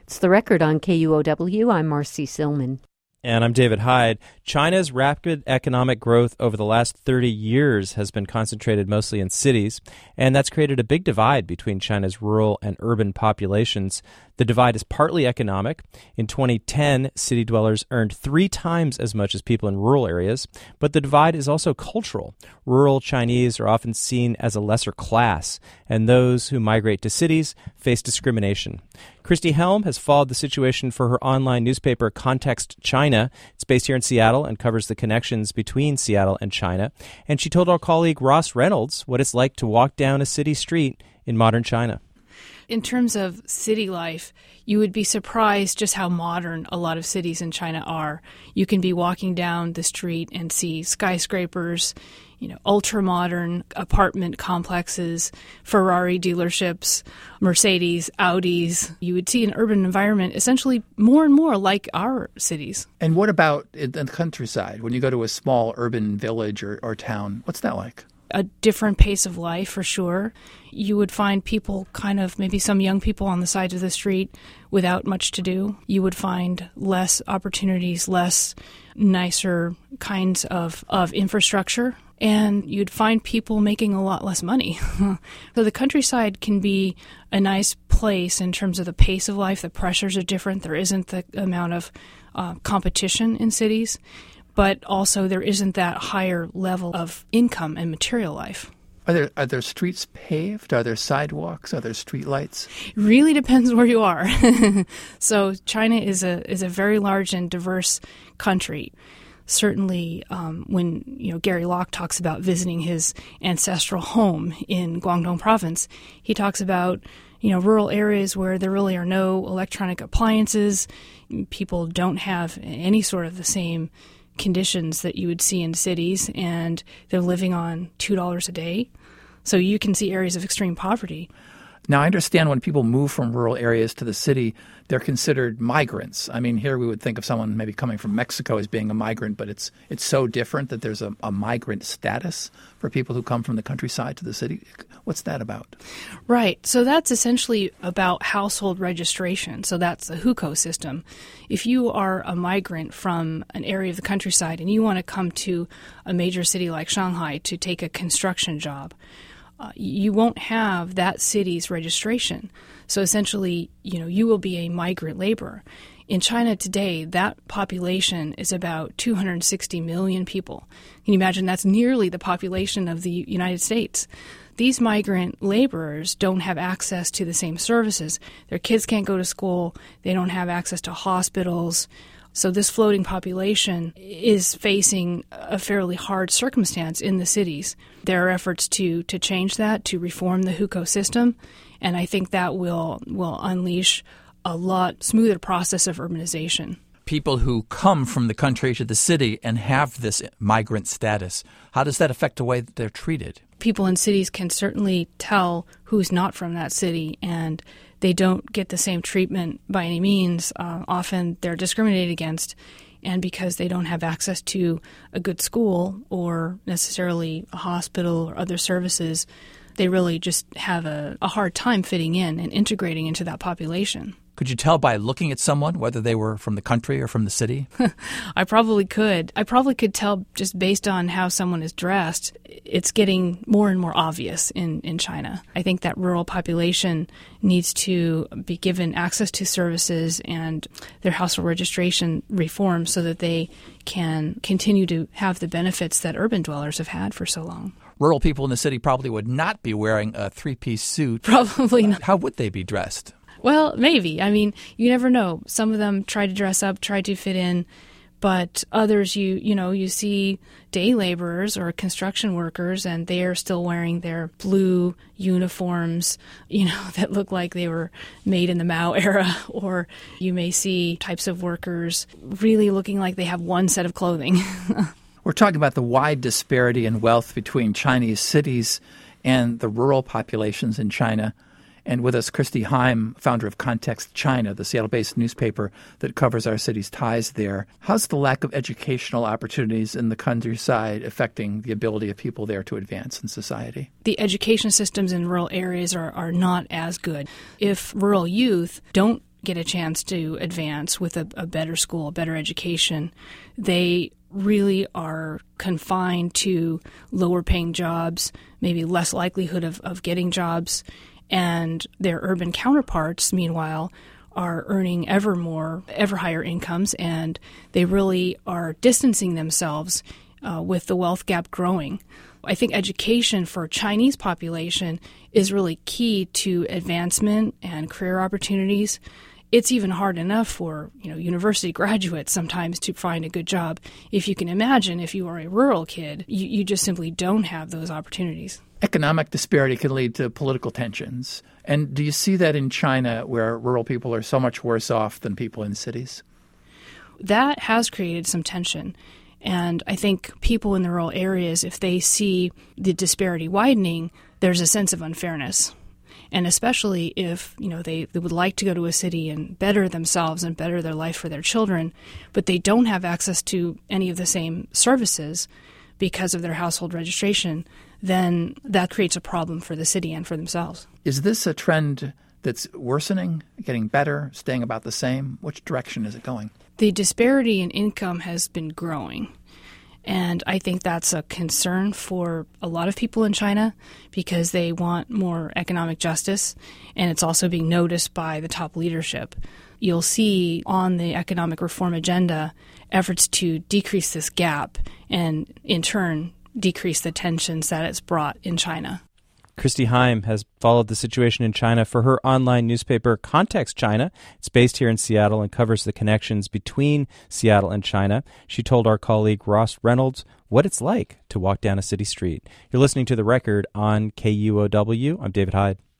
It's The Record on KUOW. I'm Marcy Silman. And I'm David Hyde. China's rapid economic growth over the last 30 years has been concentrated mostly in cities, and that's created a big divide between China's rural and urban populations. The divide is partly economic. In 2010, city dwellers earned 3 times as much as people in rural areas, but the divide is also cultural. Rural Chinese are often seen as a lesser class, and those who migrate to cities face discrimination. Kristi Helm has followed the situation for her online newspaper, Context China. It's based here in Seattle and covers the connections between Seattle and China. And she told our colleague Ross Reynolds what it's like to walk down a city street in modern China. In terms of city life, you would be surprised just how modern a lot of cities in China are. You can be walking down the street and see skyscrapers, ultra-modern apartment complexes, Ferrari dealerships, Mercedes, Audis. You would see an urban environment essentially more and more like our cities. And what about in the countryside? When you go to a small urban village or town, what's that like? A different pace of life, for sure. You would find people maybe some young people on the sides of the street without much to do. You would find less opportunities, less nicer kinds of infrastructure. And you'd find people making a lot less money. So the countryside can be a nice place in terms of the pace of life. The pressures are different. There isn't the amount of competition in cities. But also there isn't that higher level of income and material life. Are there streets paved? Are there sidewalks? Are there street lights? It really depends where you are. So China is a very large and diverse country. Certainly, when Gary Locke talks about visiting his ancestral home in Guangdong province, he talks about rural areas where there really are no electronic appliances. People don't have any sort of the same conditions that you would see in cities, and they're living on $2 a day. So you can see areas of extreme poverty. Now, I understand when people move from rural areas to the city, they're considered migrants. I mean, here we would think of someone maybe coming from Mexico as being a migrant, but it's so different that there's a migrant status for people who come from the countryside to the city. What's that about? Right. So that's essentially about household registration. So that's the hukou system. If you are a migrant from an area of the countryside and you want to come to a major city like Shanghai to take a construction job, you won't have that city's registration. So essentially, you will be a migrant laborer. In China today, that population is about 260 million people. Can you imagine? That's nearly the population of the United States. These migrant laborers don't have access to the same services. Their kids can't go to school. They don't have access to hospitals. So this floating population is facing a fairly hard circumstance in the cities. There are efforts to change that, to reform the hukou system, and I think that will unleash a lot smoother process of urbanization. People who come from the country to the city and have this migrant status, how does that affect the way that they're treated? People in cities can certainly tell who's not from that city, and they don't get the same treatment by any means. Often they're discriminated against, and because they don't have access to a good school or necessarily a hospital or other services, they really just have a hard time fitting in and integrating into that population. Could you tell by looking at someone whether they were from the country or from the city? I probably could. I probably could tell just based on how someone is dressed. It's getting more and more obvious in China. I think that rural population needs to be given access to services and their household registration reformed so that they can continue to have the benefits that urban dwellers have had for so long. Rural people in the city probably would not be wearing a three-piece suit. Probably not. How would they be dressed? Well, maybe. I mean, you never know. Some of them try to dress up, try to fit in, but others, you see day laborers or construction workers, and they are still wearing their blue uniforms, that look like they were made in the Mao era. Or you may see types of workers really looking like they have one set of clothing. We're talking about the wide disparity in wealth between Chinese cities and the rural populations in China. And with us, Kristi Helm, founder of Context China, the Seattle-based newspaper that covers our city's ties there. How's the lack of educational opportunities in the countryside affecting the ability of people there to advance in society? The education systems in rural areas are not as good. If rural youth don't get a chance to advance with a better school, a better education. They really are confined to lower paying jobs, maybe less likelihood of getting jobs. And their urban counterparts, meanwhile, are earning ever higher incomes, and they really are distancing themselves with the wealth gap growing. I think education for Chinese population is really key to advancement and career opportunities. It's even hard enough for university graduates sometimes to find a good job. If you can imagine, if you are a rural kid, you just simply don't have those opportunities. Economic disparity can lead to political tensions. And do you see that in China, where rural people are so much worse off than people in cities? That has created some tension. And I think people in the rural areas, if they see the disparity widening, there's a sense of unfairness. And especially if, they would like to go to a city and better themselves and better their life for their children, but they don't have access to any of the same services because of their household registration, then that creates a problem for the city and for themselves. Is this a trend that's worsening, getting better, staying about the same? Which direction is it going? The disparity in income has been growing. And I think that's a concern for a lot of people in China because they want more economic justice, and it's also being noticed by the top leadership. You'll see on the economic reform agenda efforts to decrease this gap and, in turn, decrease the tensions that it's brought in China. Christy Heim has followed the situation in China for her online newspaper, Context China. It's based here in Seattle and covers the connections between Seattle and China. She told our colleague Ross Reynolds what it's like to walk down a city street. You're listening to The Record on KUOW. I'm David Hyde.